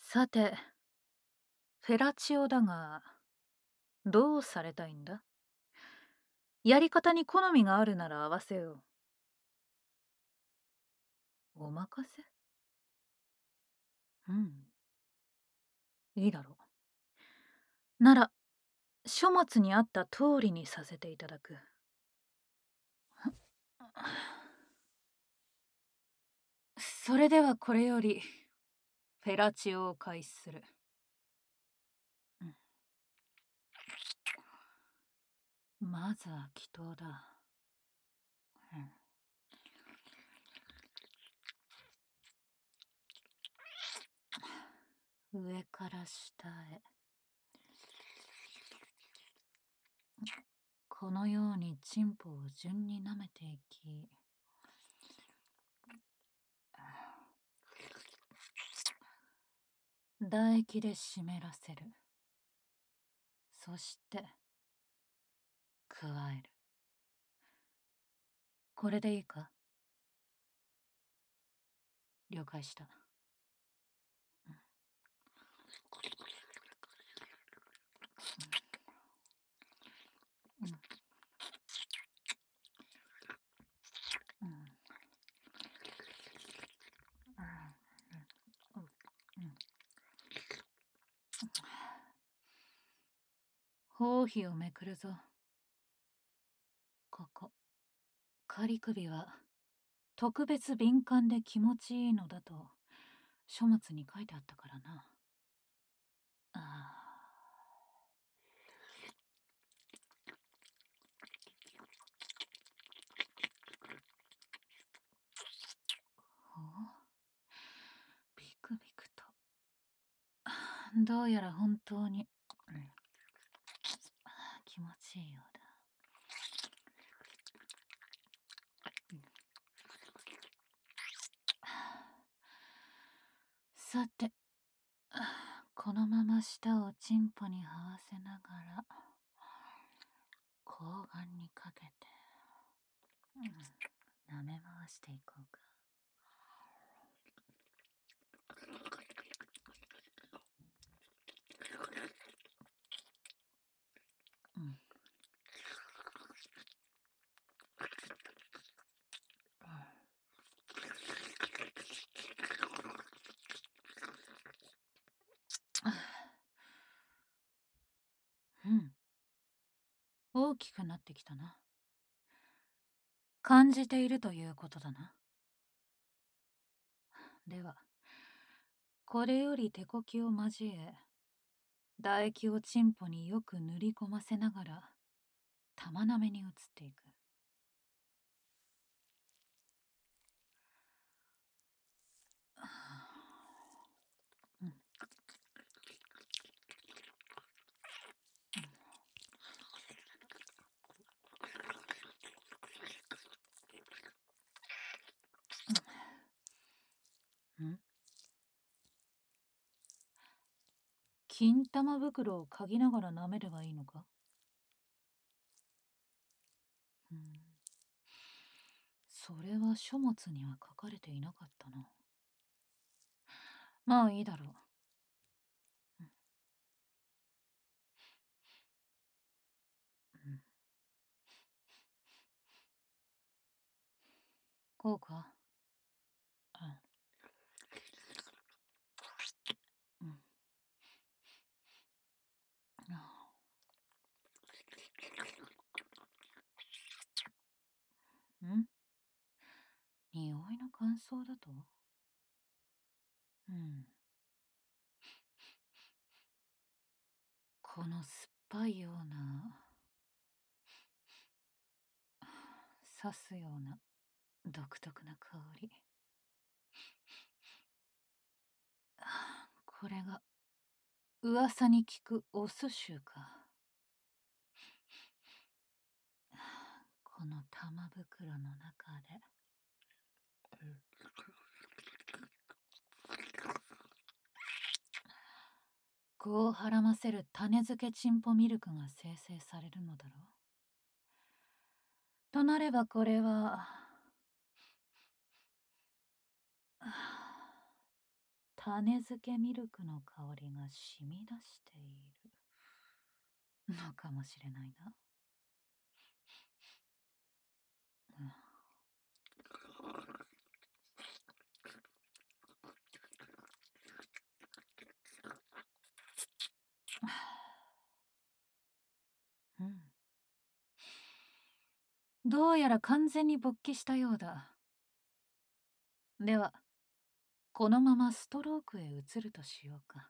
さて、フェラチオだが、どうされたいんだ？やり方に好みがあるなら合わせよう。お任せ？うん、いいだろう。なら、書物にあった通りにさせていただく。それではこれより、フェラチオを開始する。まずは祈祷だ。上から下へ。このようにチンポを順に舐めていき、唾液で湿らせる。そして加える。これでいいか？了解した。うん、うん、うん。包皮をめくるぞ。ここ、仮首は特別敏感で気持ちいいのだと書物に書いてあったからな。あほう、ビクビクと。どうやら本当に、気持ちいいようだ。さて、このまま舌をチンポに這わせながら睾丸にかけて、舐め回していこうか。うん、うん、大きくなってきたな。感じているということだな。では、これより手こきを交え、唾液をチンポによく塗り込ませながら玉なめに移っていく。うん、うん、金玉袋を嗅ぎながら舐めればいいのか？うん、それは書物には書かれていなかったな。まあいいだろう。うん、こうか？うん、うん、匂いの感想だと？うん、この酸っぱいような、刺すような独特な香り。これが噂に聞くオス臭か。この玉袋の中で。子をはらませる種付けチンポミルクが生成されるのだろう。となればこれは、 種漬けミルクの香りが染み出しているのかもしれないな。うん。どうやら完全に勃起したようだ。では、このままストロークへ移るとしようか。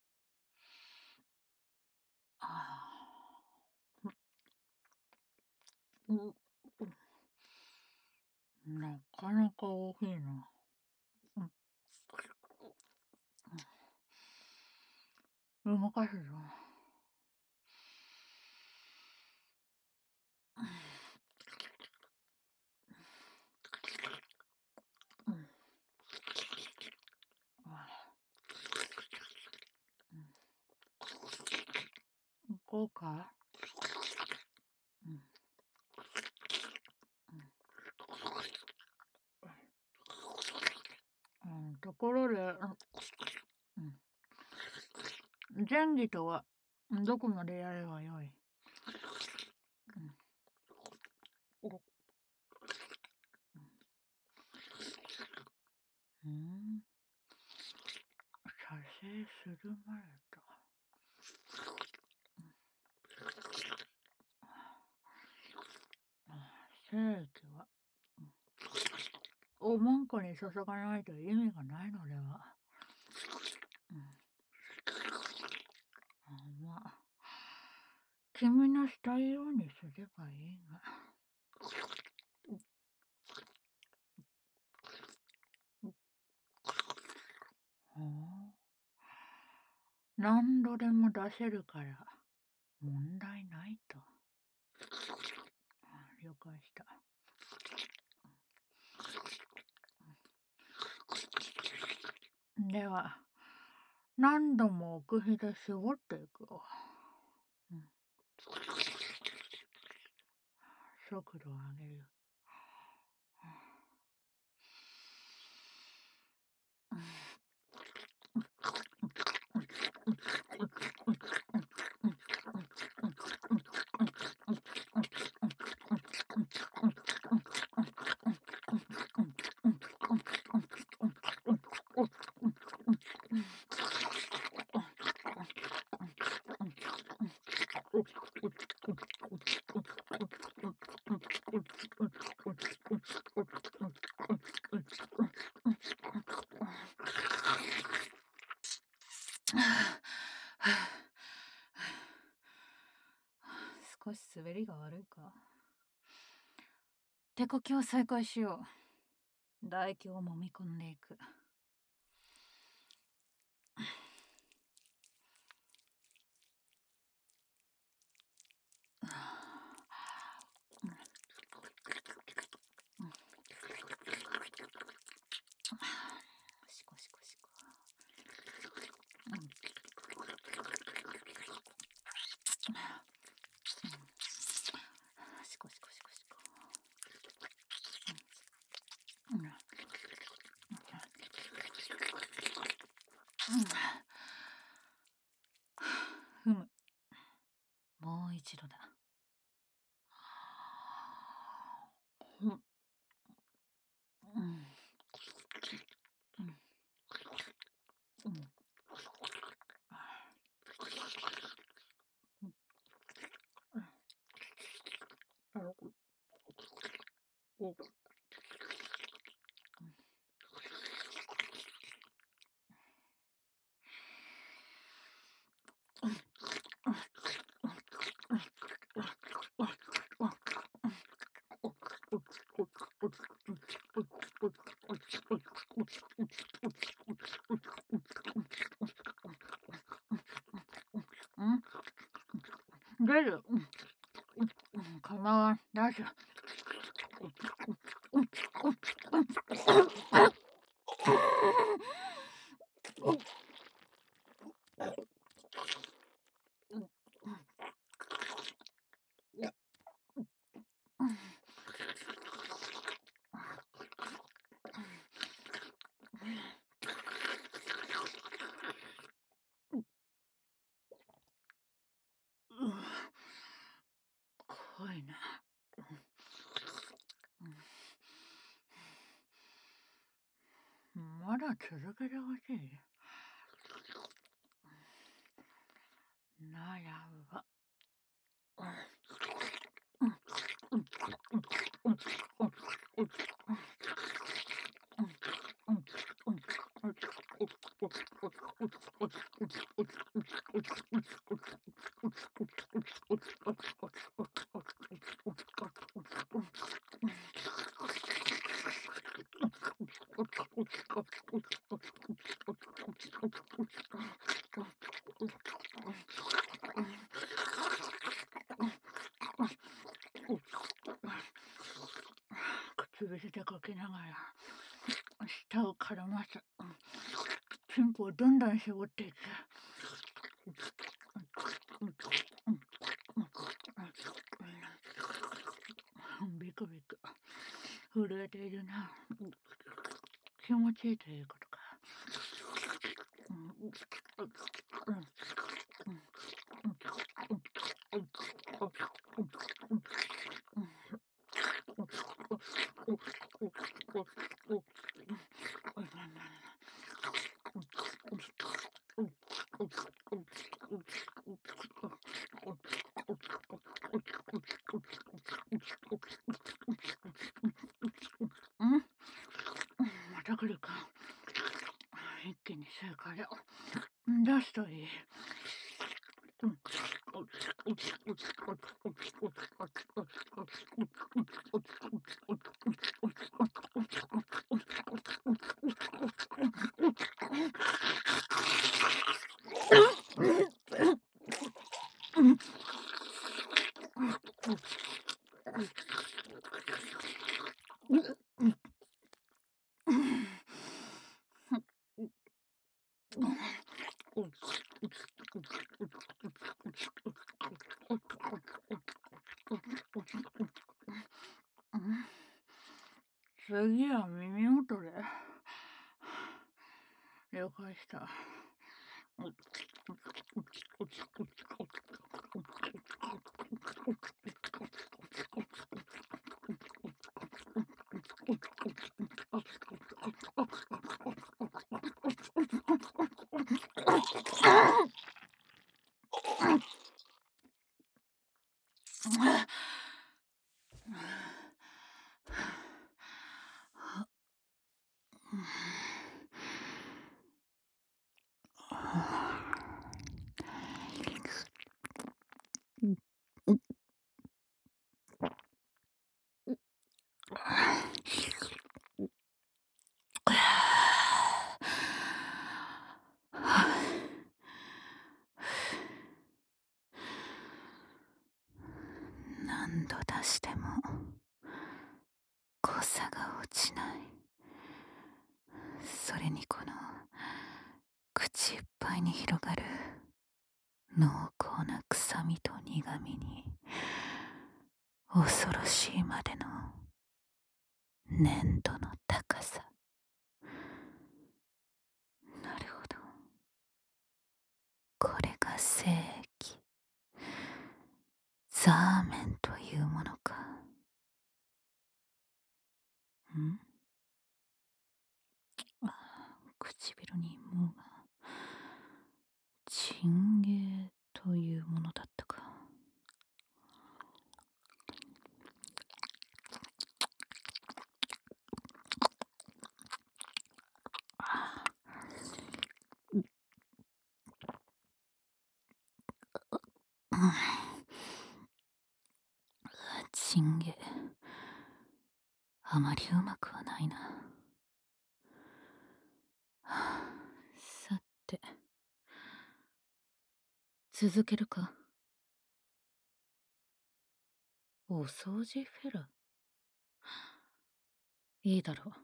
なかなか大きいな。動かすぞ。行こうか。ところで、前儀とはどこまでやればよい？射精する前と。精液はおまんこに注がないと意味がないのでは。まあ、君のしたいようにすればいいが。何度でも出せるから問題ないと。了解した。では、何度も奥日で絞っていくよ。速度を上げる。少し滑りが悪いか。手こきを再開しよう。唾液を揉み込んでいく。シコシコシコ。シコシコシコシコ。ふむ。もう一度だ。出る。かまわん。出す。 だ続けてほしい。ならば。唇でかけながら舌を絡ませ、チンコをどんどん絞っていく。ビクビク震えているな。気持ちいいということか。また来るか。一気に正解を出すといい。次は耳元で。了解した。何度出しても濃さが落ちない。それにこの口いっぱいに広がる濃厚な臭みと苦みに恐ろしいまでの粘度の高さ。なるほど、これが精液、ザーメンというものか。唇にもがチンゲーというものだったか。チンゲー、あまりうまくはないな。さて、続けるか。お掃除フェラ。いいだろう。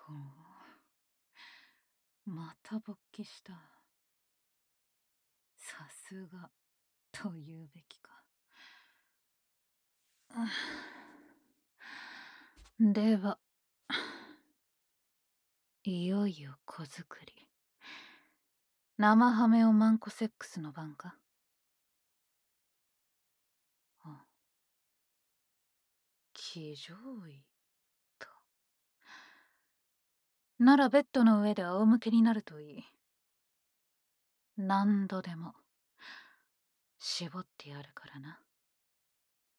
ふん。また勃起した。さすがと言うべきか。では、いよいよ子作り。生ハメをマンコセックスの番か。あ、騎乗位と。ならベッドの上で仰向けになるといい。何度でも絞ってやるからな。